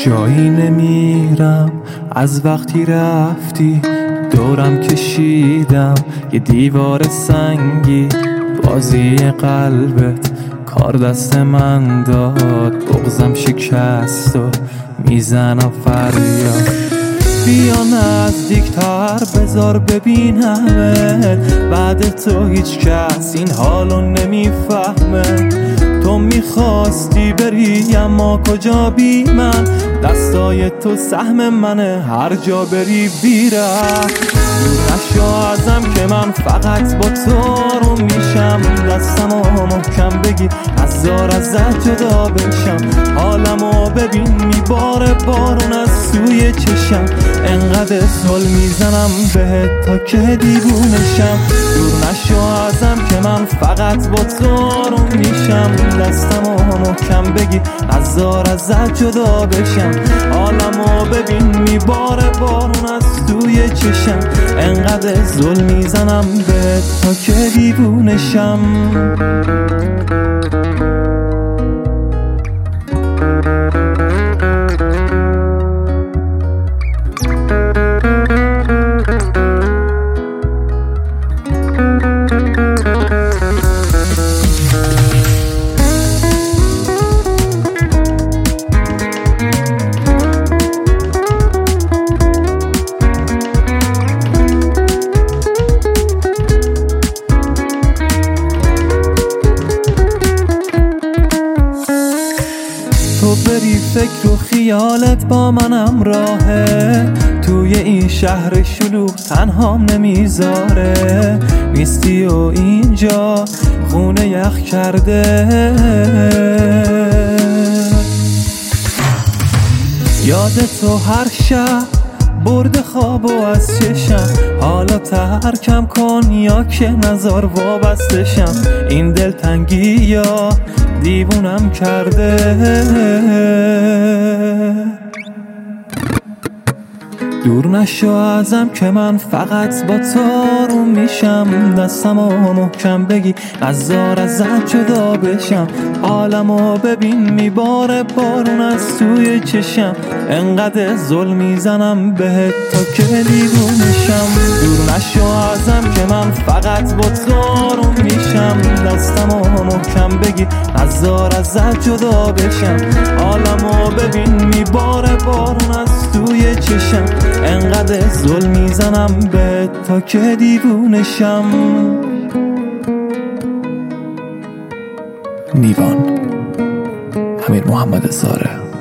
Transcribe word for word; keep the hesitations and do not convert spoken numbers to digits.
جایی نمیرم از وقتی رفتی، دورم کشیدم یه دیوار سنگی، بازی قلبت کار دست من داد، بغضم شکست و میزنم فریاد. بیا نزدیکتر بذار ببینمت، بعد تو هیچ کس این حالو نمیفهمه. تو میخواستی بری اما کجا بی من، دستای تو سهم منه هر جا بری بیره. نشو ازم که من فقط با تو رو میشم، دستمو محکم بگی هزار ازت جدا بشم. حالمو ببین میباره بارون از سوی چشم، انقدر سل میزنم بهت تا که دیوونشم. دور نشو ازم که من فقط با تو رو میشم، دستمو محکم بگی هزار ازت جدا بشم. حالمو ببین میباره بارون از توی چشم، انقدر ظلم میزنم بهت تا که دیوونشم. تو بری فکر و خیالت با منم راهه، توی این شهر شلوغ تنهام نمیذاره. نیستی و اینجا خونه یخ کرده، یاد تو هر شب برد خواب و از چشم. حالا ترکم کن یا که نزار وابستشم، این دلتنگی یا دیوونم کرده. دور نشو ازم که من فقط با تو رو میشم، دستمو محکم بگی نزار ازت جدا بشم. حالمو ببین میباره بارون از توی چشم، انقدر ظلم میزنم بهت تا که دیوونشم. دور نشو ازم که من فقط با تو رو میشم، دستمو محکم بگی نزار ازت جدا بشم. حالمو ببین میباره بارون از توی چشم، انقدر ظلم میزنم بهت تا که دیوونشم. نیوان، امیر محمد زاره.